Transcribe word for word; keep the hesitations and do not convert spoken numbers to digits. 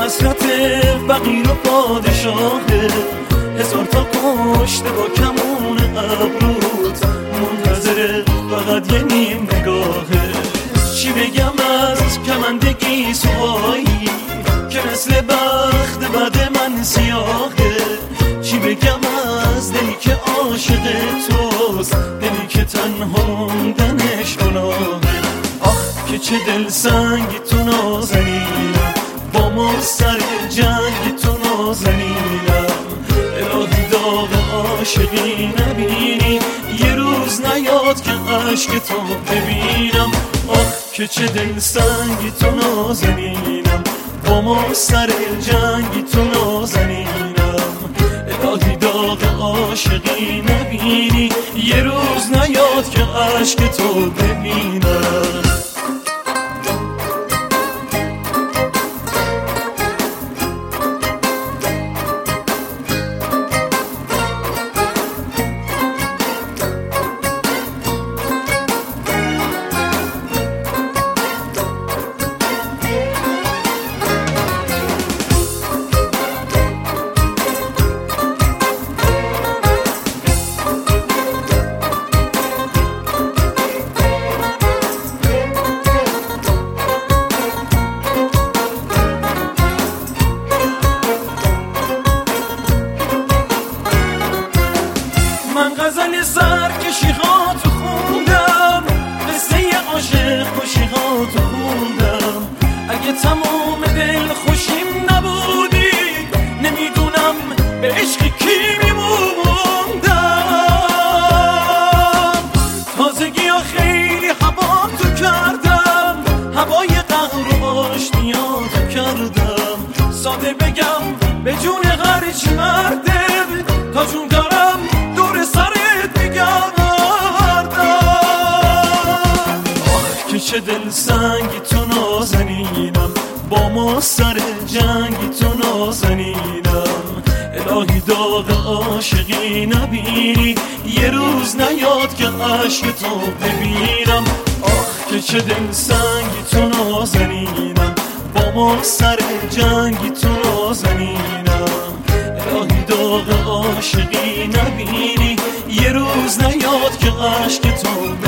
حسرت فقیر و پادشاهه، هزار تا کشته با کمون ابروت، منتظر فقط یه نیم نگاهه. چی بگم از کمندگی سوایی که مثل بخت بد من سیاهه، چی بگم از دلی که عاشق توست، دلی که تنها موندنش گناهه. آخ که چه دل سنگی تو نازنینم، با ما سر جنگی تو نازنینم. الهی داغ عاشقی نبینی، یه روز نیاد که عشق تو ببینم. آخ که چه دل سنگی تو نازنینم، با ما سر جنگی تو نازنینم. الهی داغ عاشقی نبینی، یه روز نیاد که عشق تو ببینم. من غزل سرکشی ها تو خوندم، قصه عاشق کشی ها تو خوندم. اگه تمام دل خوشیم نبودی، نمیدونم به عشق کی میموندم. تازگی ها خیلی هوا تو کردم، هوای قهر و آشتیا تو کردم. ساده بگم به جون هرچی مرده، تا جون دارم دور سرت میگردم. آخ که چه دل سنگی تو نازنینم، با ما سر جنگی تو نازنینم. الهی داغ عاشقی نبینی، یه روز نیاد که عشق تو ببینم. آخ که چه دل سنگی تو نازنینم، با ما سر جنگی تو نازنینم. الهی داغ عاشقی نبینی، یه روز نیاد که عشق تو